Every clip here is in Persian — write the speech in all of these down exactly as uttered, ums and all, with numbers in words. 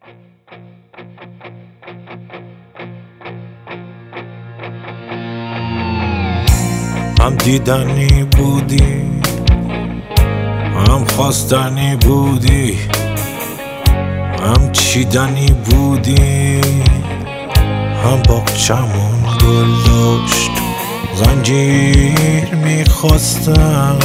هم دیدنی بودی، هم خواستنی بودی، هم چیدنی بودی، هم باغچمون گل داشت زنجیر میخواستم،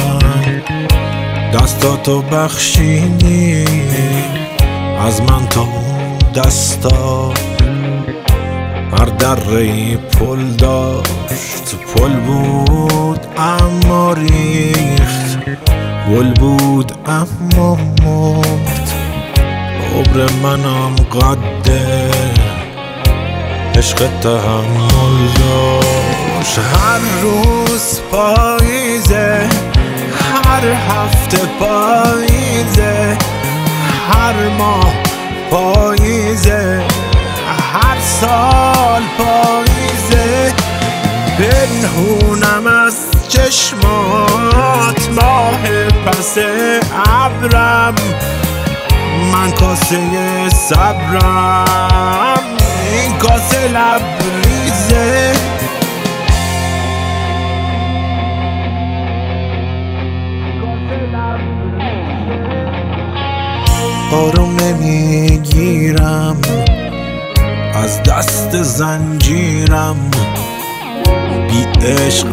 دستاتو بخشیدی از من تا اون دستا. هر دره‌ای پل داشت، پل بود اما ریخت، گل بود اما مرد. عمر منم قده عشق تحمل داشت. هر روز پاییزه، هر هفته پاییزه، هر ماه پاییزه، هر سال پاییزه. پنهونم از چشمات ماه پس ابرم، من کاسه صبرم، این کاسه لبریزه. آروم نمیگیرم از دست زنجیرم، بی عشق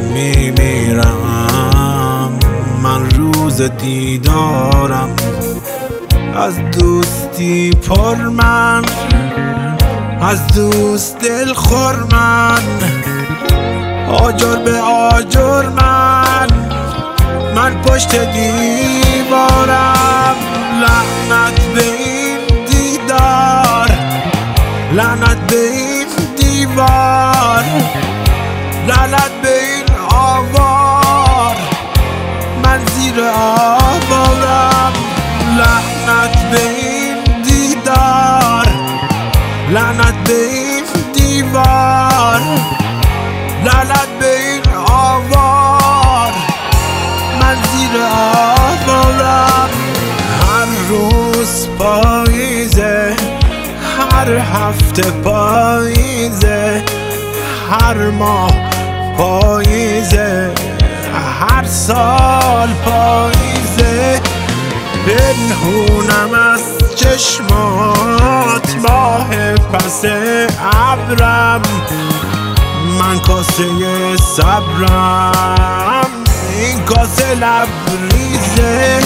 میمیرم من روز دیدارم. از دوستی پر من، از دوست دل خور من، آجر به آجر من، من پشت دیوارم. لعنت به این دیدار، لعنت به این دیوار، لعنت به این آوار، من زیر آوارم. لعنت به این دیدار، لعنت به این دیوار، لعنت به این آوار، من زیر آوارم. هر روز پاییزه، هر هفته پاییزه، هر ماه پاییزه، هر سال پاییزه. پنهونم از چشمات ماه پس ابرم، من کاسه صبرم، این کاسه لبریزه.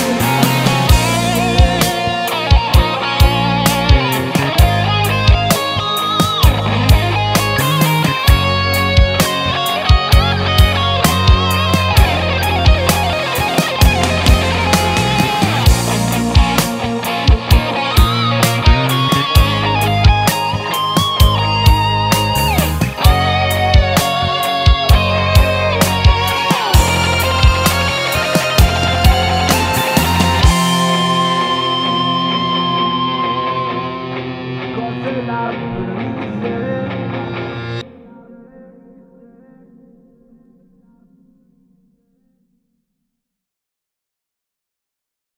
Cause la brisa